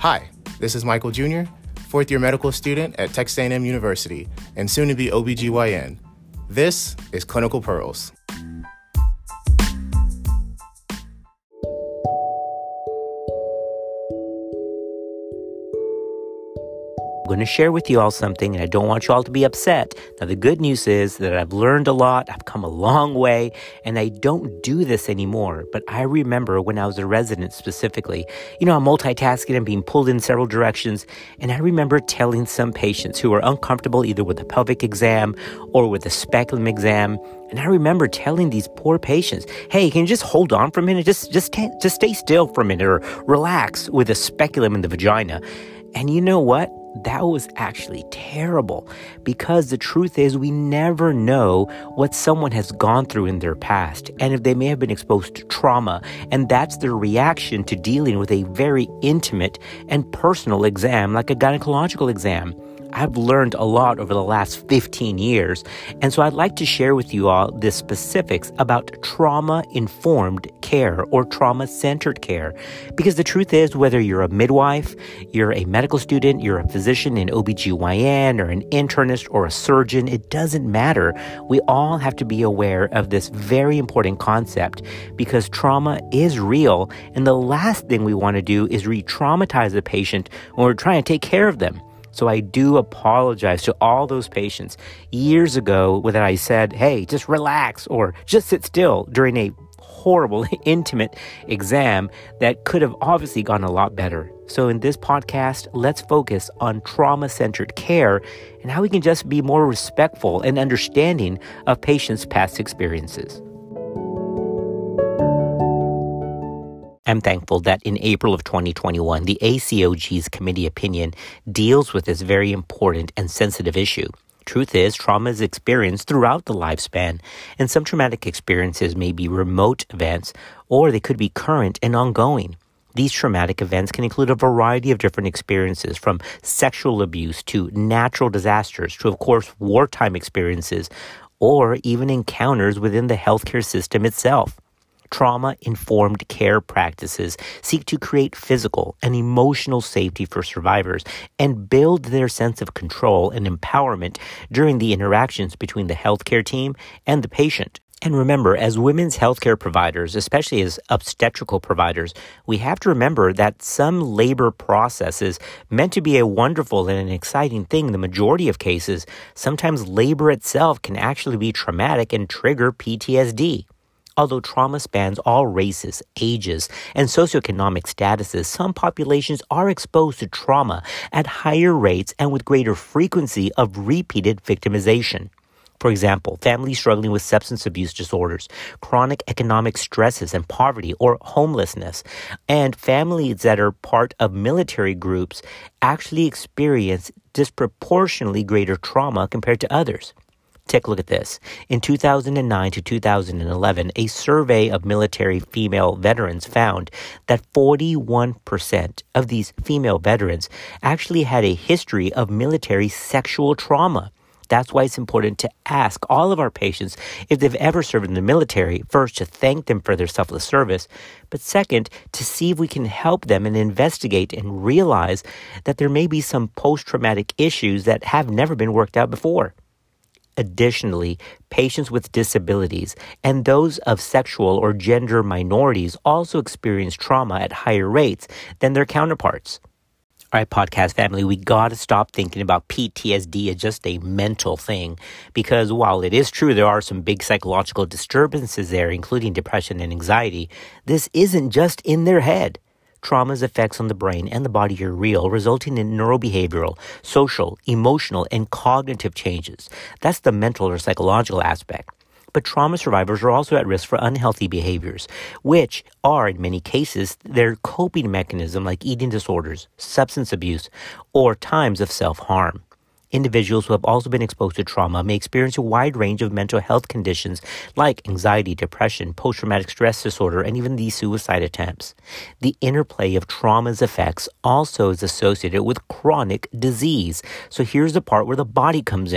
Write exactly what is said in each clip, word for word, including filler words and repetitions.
Hi, this is Michael Junior, fourth year medical student at Texas A and M University and soon to be O B G Y N. This is Clinical Pearls. I'm going to share with you all something, and I don't want you all to be upset. Now, the good news is that I've learned a lot, I've come a long way, and I don't do this anymore. But I remember when I was a resident specifically, you know, I'm multitasking and being pulled in several directions, and I remember telling some patients who were uncomfortable either with a pelvic exam or with a speculum exam, and I remember telling these poor patients, hey, can you just hold on for a minute? Just, just, just stay still for a minute or relax with a speculum in the vagina. And you know what? That was actually terrible, because the truth is we never know what someone has gone through in their past and if they may have been exposed to trauma, and that's their reaction to dealing with a very intimate and personal exam like a gynecological exam. I've learned a lot over the last fifteen years, and so I'd like to share with you all the specifics about trauma-informed care or trauma-centered care. Because the truth is, whether you're a midwife, you're a medical student, you're a physician in O B G Y N, or an internist, or a surgeon, it doesn't matter. We all have to be aware of this very important concept, because trauma is real, and the last thing we want to do is re-traumatize the patient when we're trying to take care of them. So I do apologize to all those patients years ago when I said, hey, just relax or just sit still during a horrible, intimate exam that could have obviously gone a lot better. So in this podcast, let's focus on trauma-centered care and how we can just be more respectful and understanding of patients' past experiences. I'm thankful that in April of twenty twenty-one, the A C O G's committee opinion deals with this very important and sensitive issue. Truth is, trauma is experienced throughout the lifespan, and some traumatic experiences may be remote events, or they could be current and ongoing. These traumatic events can include a variety of different experiences, from sexual abuse to natural disasters to, of course, wartime experiences, or even encounters within the healthcare system itself. Trauma-informed care practices seek to create physical and emotional safety for survivors and build their sense of control and empowerment during the interactions between the healthcare team and the patient. And remember, as women's healthcare providers, especially as obstetrical providers, we have to remember that some labor processes meant to be a wonderful and an exciting thing in the majority of cases, sometimes labor itself can actually be traumatic and trigger P T S D. Although trauma spans all races, ages, and socioeconomic statuses, some populations are exposed to trauma at higher rates and with greater frequency of repeated victimization. For example, families struggling with substance abuse disorders, chronic economic stresses and poverty or homelessness, and families that are part of military groups actually experience disproportionately greater trauma compared to others. Take a look at this. In two thousand nine to two thousand eleven, a survey of military female veterans found that forty-one percent of these female veterans actually had a history of military sexual trauma. That's why it's important to ask all of our patients if they've ever served in the military, first, to thank them for their selfless service, but second, to see if we can help them and investigate and realize that there may be some post-traumatic issues that have never been worked out before. Additionally, patients with disabilities and those of sexual or gender minorities also experience trauma at higher rates than their counterparts. All right, podcast family, we got to stop thinking about P T S D as just a mental thing, because while it is true there are some big psychological disturbances there, including depression and anxiety, this isn't just in their head. Trauma's effects on the brain and the body are real, resulting in neurobehavioral, social, emotional, and cognitive changes. That's the mental or psychological aspect. But trauma survivors are also at risk for unhealthy behaviors, which are, in many cases, their coping mechanism, like eating disorders, substance abuse, or times of self-harm. Individuals who have also been exposed to trauma may experience a wide range of mental health conditions like anxiety, depression, post-traumatic stress disorder, and even these suicide attempts. The interplay of trauma's effects also is associated with chronic disease. So here's the part where the body comes in.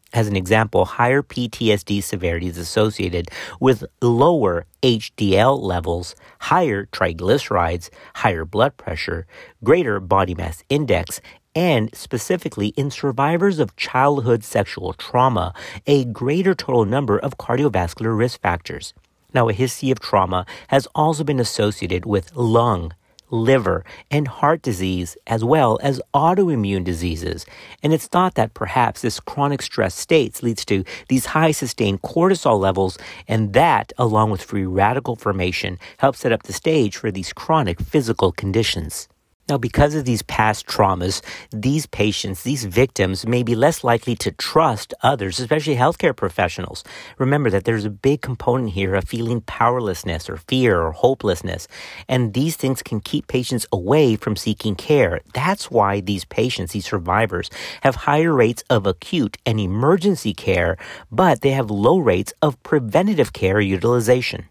As an example, higher P T S D severity is associated with lower H D L levels, higher triglycerides, higher blood pressure, greater body mass index, and specifically in survivors of childhood sexual trauma, a greater total number of cardiovascular risk factors. Now, a history of trauma has also been associated with lung, liver, and heart disease, as well as autoimmune diseases. And it's thought that perhaps this chronic stress states leads to these high sustained cortisol levels, and that, along with free radical formation, helps set up the stage for these chronic physical conditions. Now, because of these past traumas, these patients, these victims may be less likely to trust others, especially healthcare professionals. Remember that there's a big component here of feeling powerlessness or fear or hopelessness, and these things can keep patients away from seeking care. That's why these patients, these survivors, have higher rates of acute and emergency care, but they have low rates of preventative care utilization.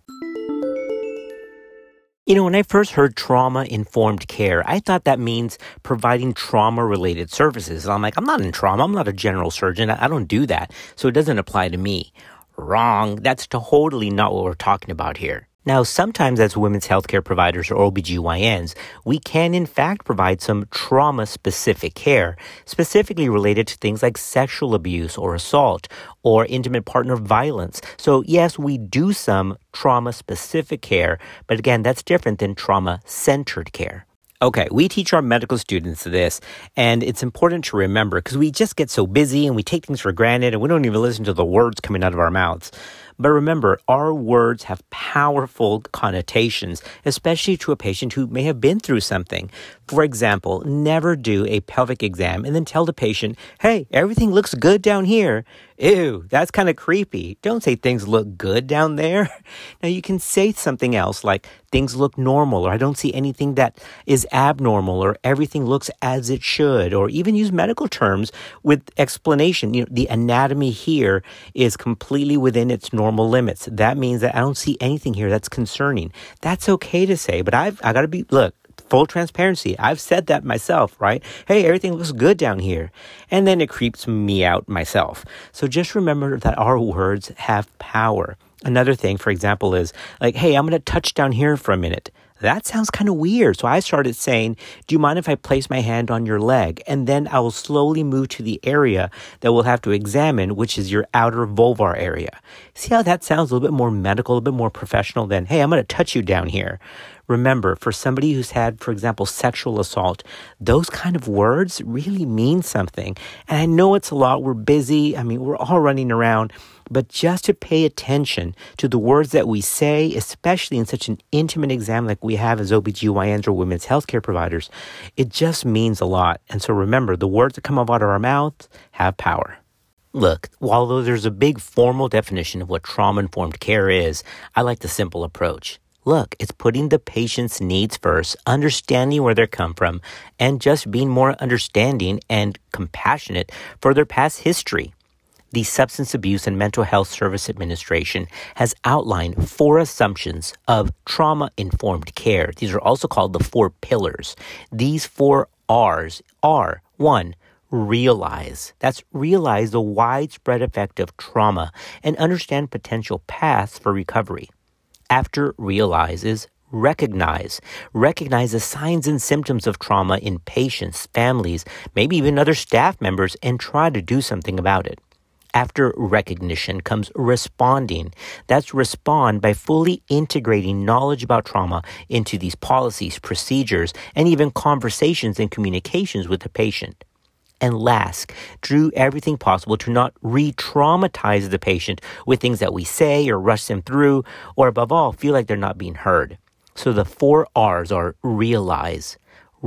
You know, when I first heard trauma-informed care, I thought that means providing trauma-related services. And I'm like, I'm not in trauma. I'm not a general surgeon. I don't do that. So it doesn't apply to me. Wrong. That's totally not what we're talking about here. Now, sometimes as women's healthcare providers or O B G Y Ns, we can in fact provide some trauma-specific care, specifically related to things like sexual abuse or assault or intimate partner violence. So yes, we do some trauma-specific care, but again, that's different than trauma-centered care. Okay, we teach our medical students this, and it's important to remember because we just get so busy and we take things for granted and we don't even listen to the words coming out of our mouths. But remember, our words have powerful connotations, especially to a patient who may have been through something. For example, never do a pelvic exam and then tell the patient, hey, everything looks good down here. Ew, that's kind of creepy. Don't say things look good down there. Now, you can say something else like things look normal, or I don't see anything that is abnormal, or everything looks as it should, or even use medical terms with explanation. You know, the anatomy here is completely within its normal limits. That means that I don't see anything here that's concerning. That's okay to say, but I've I got to be, look, full transparency. I've said that myself, right? Hey, everything looks good down here. And then it creeps me out myself. So just remember that our words have power. Another thing, for example, is like, hey, I'm going to touch down here for a minute. That sounds kind of weird. So I started saying, do you mind if I place my hand on your leg? And then I will slowly move to the area that we'll have to examine, which is your outer vulvar area. See how that sounds a little bit more medical, a little bit more professional than, hey, I'm going to touch you down here. Remember, for somebody who's had, for example, sexual assault, those kind of words really mean something. And I know it's a lot. We're busy. I mean, we're all running around. But just to pay attention to the words that we say, especially in such an intimate exam like we have as O B G Y Ns or women's healthcare providers, it just means a lot. And so remember, the words that come out of our mouths have power. Look, although there's a big formal definition of what trauma-informed care is, I like the simple approach. Look, it's putting the patient's needs first, understanding where they come from, and just being more understanding and compassionate for their past history. The Substance Abuse and Mental Health Service Administration has outlined four assumptions of trauma-informed care. These are also called the four pillars. These four R's are, one, realize. That's realize the widespread effect of trauma and understand potential paths for recovery. After realize is recognize. Recognize the signs and symptoms of trauma in patients, families, maybe even other staff members, and try to do something about it. After recognition comes responding. That's respond by fully integrating knowledge about trauma into these policies, procedures, and even conversations and communications with the patient. And last, do everything possible to not re-traumatize the patient with things that we say or rush them through, or above all, feel like they're not being heard. So the four R's are realize,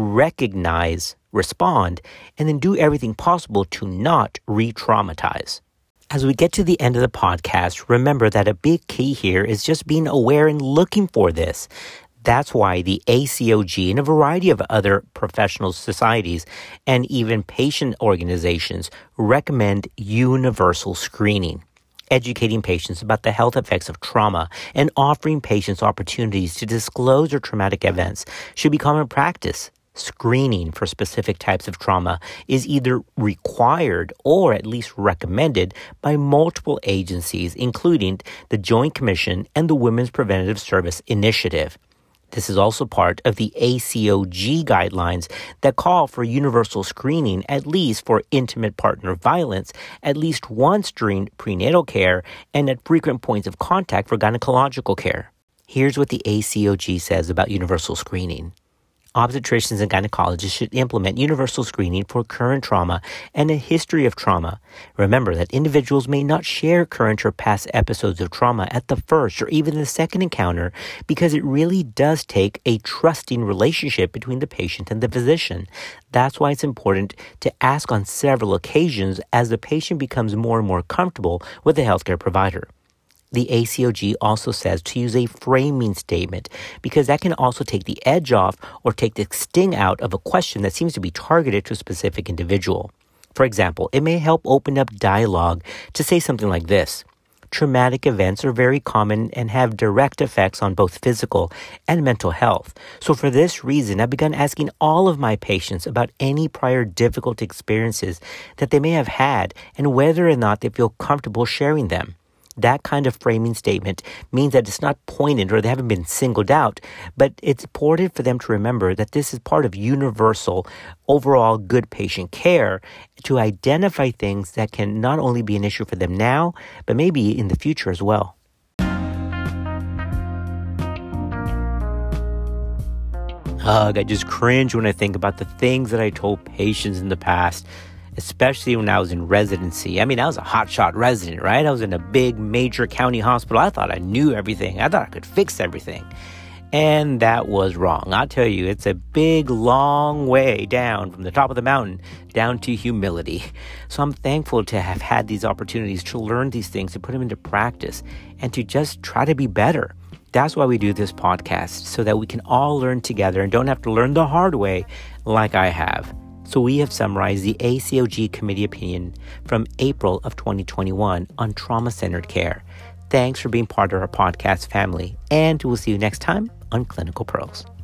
recognize, respond, and then do everything possible to not re-traumatize. As we get to the end of the podcast, remember that a big key here is just being aware and looking for this. That's why the A C O G and a variety of other professional societies and even patient organizations recommend universal screening, educating patients about the health effects of trauma and offering patients opportunities to disclose their traumatic events should be common practice. Screening for specific types of trauma is either required or at least recommended by multiple agencies, including the Joint Commission and the Women's Preventative Service Initiative. This is also part of the A C O G guidelines that call for universal screening, at least for intimate partner violence, at least once during prenatal care and at frequent points of contact for gynecological care. Here's what the A C O G says about universal screening. Obstetricians and gynecologists should implement universal screening for current trauma and a history of trauma. Remember that individuals may not share current or past episodes of trauma at the first or even the second encounter because it really does take a trusting relationship between the patient and the physician. That's why it's important to ask on several occasions as the patient becomes more and more comfortable with the healthcare provider. The A C O G also says to use a framing statement because that can also take the edge off or take the sting out of a question that seems to be targeted to a specific individual. For example, it may help open up dialogue to say something like this. Traumatic events are very common and have direct effects on both physical and mental health. So for this reason, I've begun asking all of my patients about any prior difficult experiences that they may have had and whether or not they feel comfortable sharing them. That kind of framing statement means that it's not pointed or they haven't been singled out, but it's important for them to remember that this is part of universal, overall good patient care to identify things that can not only be an issue for them now, but maybe in the future as well. Ugh, I just cringe when I think about the things that I told patients in the past, especially when I was in residency. I mean, I was a hotshot resident, right? I was in a big major county hospital. I thought I knew everything. I thought I could fix everything. And that was wrong. I'll tell you, it's a big, long way down from the top of the mountain down to humility. So I'm thankful to have had these opportunities to learn these things, to put them into practice, and to just try to be better. That's why we do this podcast, so that we can all learn together and don't have to learn the hard way like I have. So we have summarized the A C O G committee opinion from April of twenty twenty-one on trauma-centered care. Thanks for being part of our podcast family, and we'll see you next time on Clinical Pearls.